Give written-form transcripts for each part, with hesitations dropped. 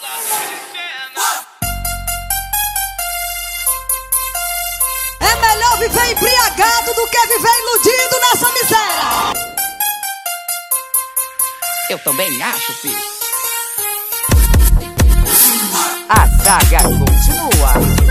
É melhor viver embriagado do que viver iludido nessa miséria. Eu também acho, filho. A saga continua.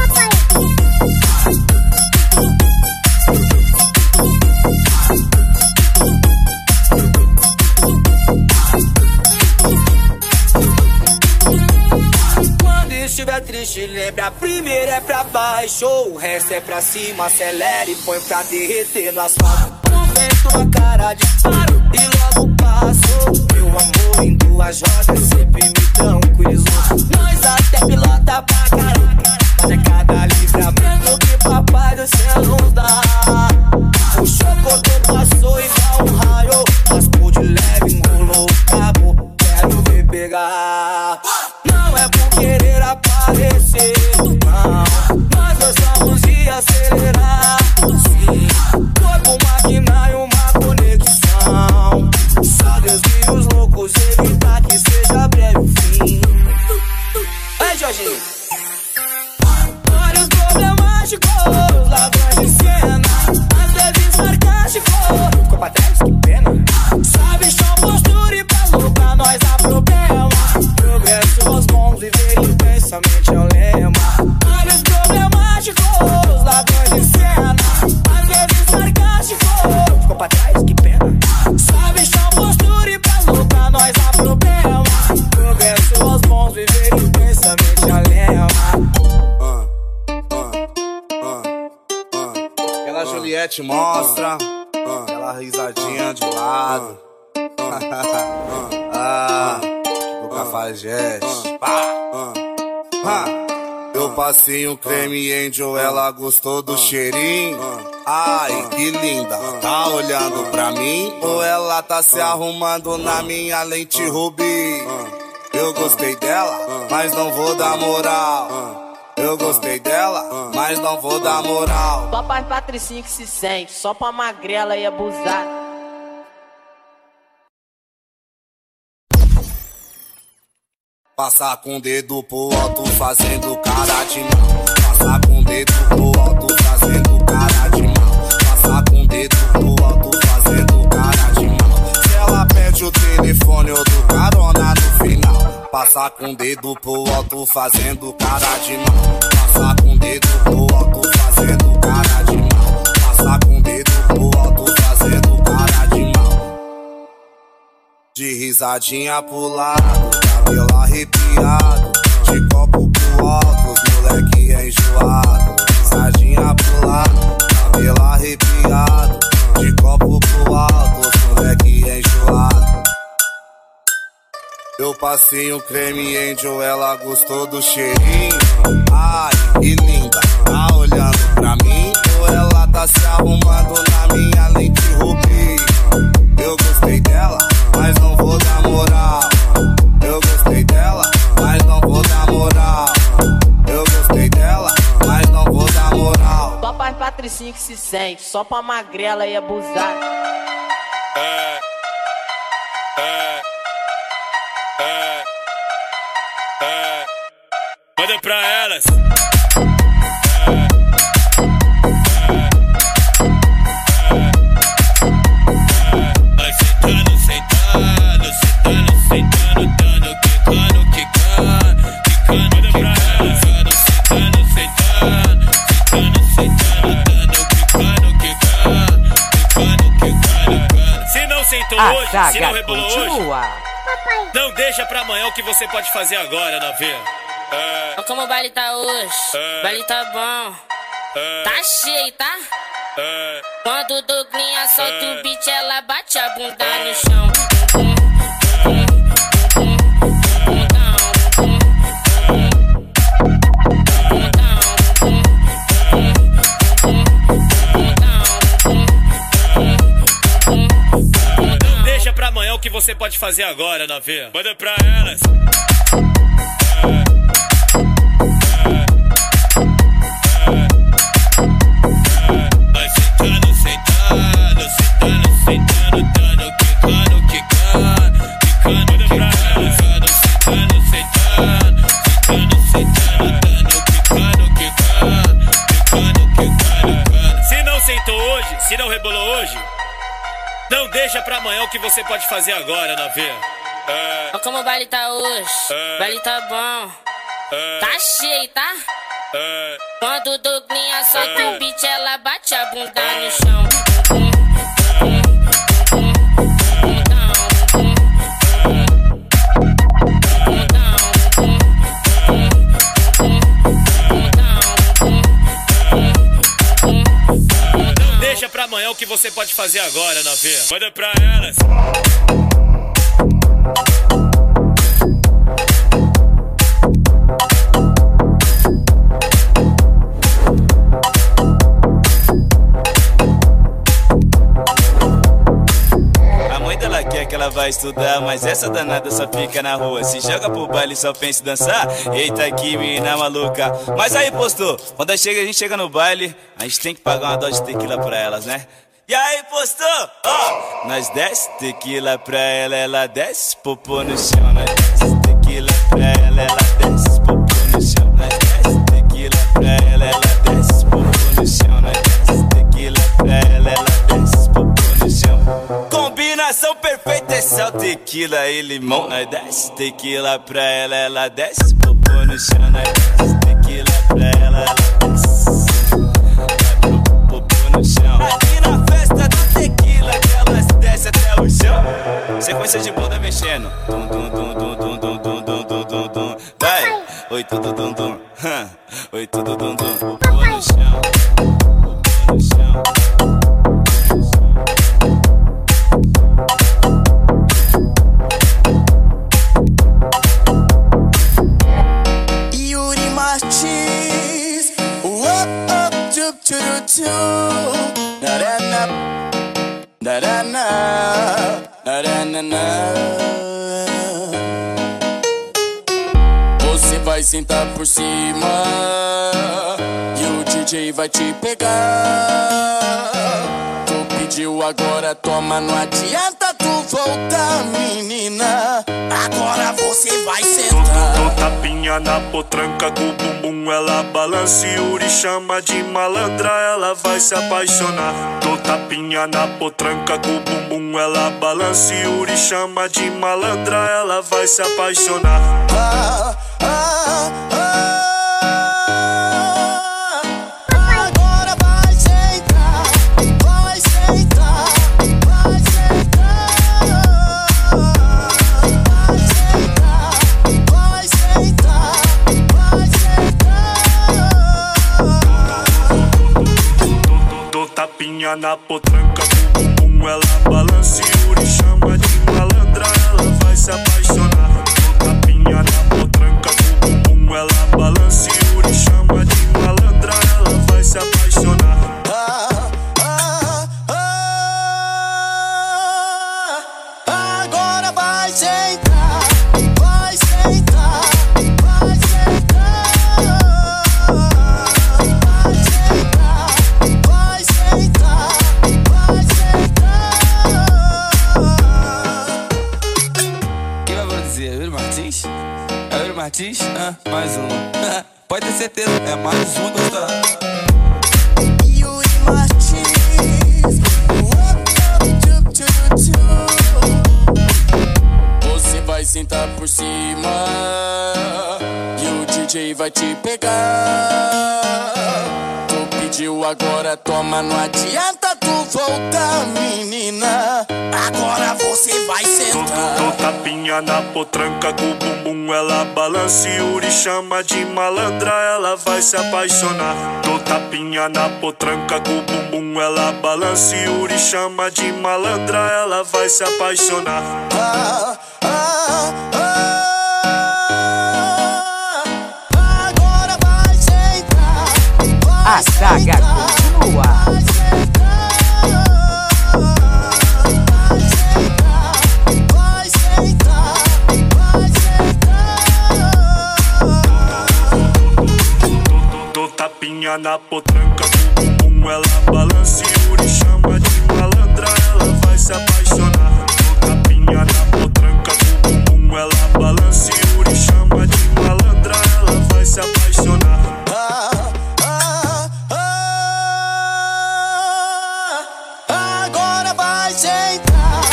Quando estiver triste, lembra, a primeira é pra baixo, o resto é pra cima, acelera e põe pra derreter no asfalto. O vento na cara disparo e logo passo. Meu amor em duas rodas sempre me tranquilo. Nós até pilota pra caraca, mas é cada livramento que papai do céu nos dá. O chocolate passou igual um raio, raspou de leve, enrolou o cabo, quero ver pegar. Não é por querer aparecer, não, nós gostamos de acelerar. Sim, corpo, máquina e uma conexão. Só Deus e os loucos evitar que seja breve o fim. Vai, Jorginho. Olha os problemáticos, ladrões de cena, às vezes sarcásticos. Ficou pra trás? Que pena. Sabe, chão, postura e pra lutar nós há problema. Progresso aos bons, viver intensamente é o lema. Olha os problemáticos, ladrões de cena, às vezes sarcásticos. Ficou pra trás? Que pena. Sabe, chão, postura e pra lutar nós há problema. Progresso aos bons, viver intensamente é o lema. Aquela Juliette mostra aquela risadinha de lado. Tipo Cafajeste. Eu passei um creme Angel, ela gostou do cheirinho. Ai, que linda, tá olhando pra mim? Ou ela tá se arrumando na minha lente rubi? Eu gostei dela, mas não vou dar moral. Eu gostei dela, mas não vou dar moral. Só pra patricinha que se sente, só pra magrela e abusar. Passar com o dedo pro alto fazendo cara de mal. Passar com o dedo pro alto fazendo cara de mal. Passar com o dedo pro alto fazendo cara de mal. Se ela pede o telefone eu dou carona no final. Passar com o dedo pro alto fazendo cara de mal. Passar com o dedo pro alto fazendo cara de mal. Passar com o dedo pro alto fazendo cara de mal. De risadinha pro lado, cabelo arrepiado, de copo pro alto, os moleque é enjoado. Risadinha pro lado, cabelo arrepiado, de copo pro alto, os moleque é enjoado. Eu passei um creme Angel, ela gostou do cheirinho. Ai, que linda, tá olhando pra mim? Ou ela tá se arrumando na minha lente rubi? Eu gostei dela, mas não vou dar moral. Eu gostei dela, mas não vou dar moral. Eu gostei dela, mas não vou dar moral. Só pra patricinha que se sente, só pra magrela e abusar. Manda pra elas. Vai sentando, sentando, sentando, sentando, dando, quicando, quicando, quicando, quicando, sentando, sentando, sentando, sentando, dando, quicando, quicando, quicando, quicando. Se não sentou hoje, se não rebolou hoje, não deixa pra amanhã o que você pode fazer agora, novinha. Olha como o baile tá hoje, o baile tá bom, tá cheio, tá? Quando o Douglinha solta o beat, ela bate a bunda no chão. Não deixa pra amanhã o que você pode fazer agora, novinha. Manda pra elas. Vai sentando, sentando, sentando, sentando, dando, quicando, quicando, quicando, quicando, sentando, sentando, deixa pra amanhã o que você pode fazer agora, novinha. Olha como o baile tá hoje. O baile tá bom. Tá cheio, tá? Quando o Douglinha solta o beat, ela bate a bunda no chão. Deixa pra amanhã o que você pode fazer agora, novinha. Manda pra elas. A mãe dela quer que ela vai estudar, mas essa danada só fica na rua. Se joga pro baile só pensa em dançar. Eita que menina maluca. Mas aí, postou, quando a gente chega no baile, a gente tem que pagar uma dose de tequila pra elas, né? E aí, postou? Ó, nós desce tequila pra ela desce popô no chão. Nós desce tequila pra ela desce popô no chão. Nós desce tequila pra ela desce popô no chão. Nós desce tequila pra ela desce popô no chão. Combinação perfeita é sal, tequila e limão. Nós desce tequila pra ela desce popô no chão. Nós desce tequila pra ela desce popô no chão. Aqui na festa da tequila que elas desce até o chão. Sequência de bunda mexendo. Dum dum dum dum dum dum dum dum dum dum dum. Vai, oi tudo dum dum. Oi tudo dum dum. Popô no chão. Popô no chão. Yuri Martins, up, up, tup, tup, tup. Na-na-na, na-na-na, na-na-na. Você vai sentar por cima e o DJ vai te pegar. Tu pediu agora, toma, não adianta tu voltar, menina. Agora você vai sentar. Dou tapinha na potranca com o bumbum, ela balança. Yuri chama de malandra, ela vai se apaixonar. Dou tapinha na potranca com o bumbum, ela balança. Yuri chama de malandra, ela vai se apaixonar. Agora vai sentar, vai sentar, vai sentar. Vai sentar, vai sentar. Dou tapinha na potranca com o bumbum, ela balança. Yuri chama de malandra, ela vai se apaixonar. Dou tapinha na potranca com o bumbum, ela balança. Yuri chama de malandra, ela vai se apaixonar. Agora vai sentar, vai sentar, vai sentar. Vai sentar, vai sentar, vai sentar. Quem vai produzir? É o Yuri Martins? É o Yuri Martins? Mais um. Pode ter certeza, é mais um gostado. Yuri Martins, você vai sentar por cima e o DJ vai te pegar. Tu pediu agora, toma, não adianta tu voltar, menina. Agora você vai sentar. Dou tapinha na potranca com o bumbum, ela balança. Yuri chama de malandra, ela vai se apaixonar. Dou tapinha na potranca com o bumbum, ela balança. Yuri chama de malandra, ela vai se apaixonar. Agora vai sentar, vai A saga sentar, continua. vai sentar, vai sentar, vai sentar. Dou tapinha na potranca com o bumbum, ela balança. Yuri chama de malandra, ela vai se apaixonar. Dou tapinha na potranca com o bumbum, ela balança. Yuri chama de malandra, ela vai se apaixonar. Agora vai sentar,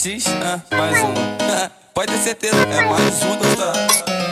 Martins, mais um. Pode ter certeza, é mais um, gostar.